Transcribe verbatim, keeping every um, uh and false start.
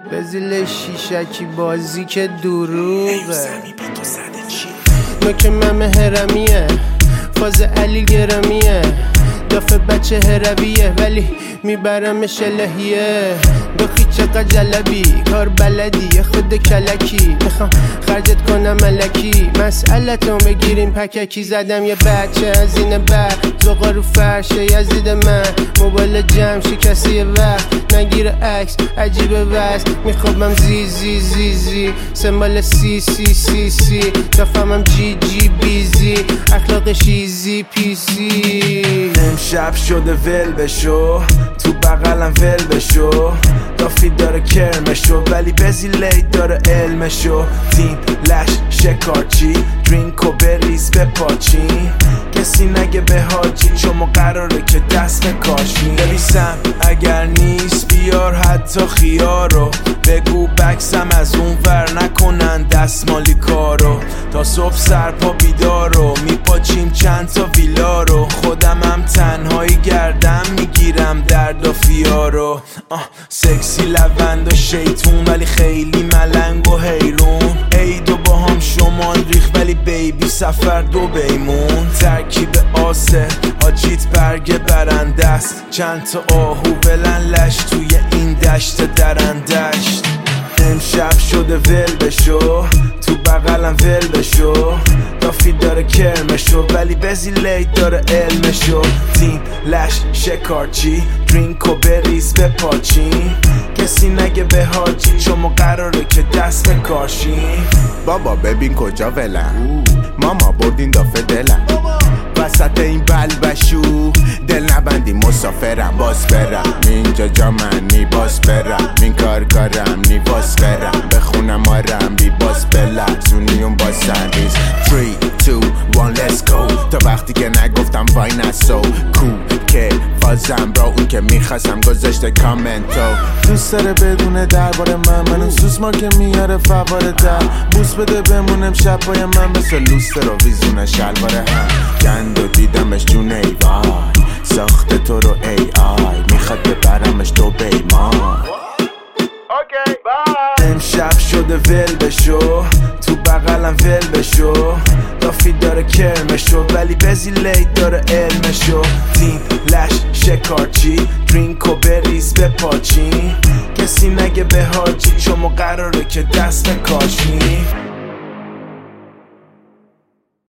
بزیل شیشکی بازی که دروغه نوک ممه هرمیه فاز علی گرمیه دافه بچه هرویه ولی میبرمش الهیه بخی چقدر جلبی کار بلدی خود کلکی میخوام خرجت کنم ملکی مسئلتون بگیریم پککی زدم یه بچه از این بر زغا رو فرشه یزید من موبایل جمع شکسته یه وقت نگیره عکس عجیبه وز میخوابم زی زی زی زی سمبال سی سی سی سی دفعمم جی جی بیزی اخلاقش ایزی پی سی امشب شده ول بشو تو بغلم ول بشو دافی داره کرمشو ولی بزی لیت داره علمشو تیم لش شکارچی درینکو بریز بپاچین کسی نگه به حاجی چون قراره که دست بکاشین بریسم اگر نیست بیار حتی خیارو بگو بکسم از اون ور نکنن دستمالی کارو تا صبح سرپا بیدارو میپاچیم چند تا ویلا رو خودم هم تنهایی گردم میگیرم درد و فیارو سکسی لبند و شیطون ولی خیلی ملنگ و حیرون عیدو با هم شمال ریخ ولی بیبی سفر دو بیمون ترکیب آسه حاجیت برگ برنده است چند تا آهو بلن لش توی این دشت درندشت امشب شده ول بشو تو بغلم ول بشو دافی داره کرمشو ولی بزی لیت داره علمشو تیم لش شکارچی درینکو بریز بپاچین کسی نگه به حاجی چون قراره که دست بکاشین بابا ببین کجا ولم ماما بردین دافه دلم وسط این بلبشو دل نبندی مسافرم باز برم اینجا جا من نی باز برم این کار کارم نی باز برم بخونم آرم بی باز بلرزونی اون باز سنریز three two one let's go تا وقتی که نگفتم وای نسو کو که فازم را اون که میخواستم گذاشته کامنتو دوست داره بدونه درباره من منو سوسما که میاره فواره در بوس بده بمونم شب پای من مثل لوست رو ویزونه شلواره هم گند و دیدمش جون ای وای ساخته تو رو ای آی میخواد ببرمش تو بیمان امشب شده ول بشو تو بغلم ول بشو دافی داره کرمشو ولی بزی لیت داره علمشو تیم لش شکارچی درینکو بریز بپاچین کسی نگه به حاجی چون قراره که دست بکاشین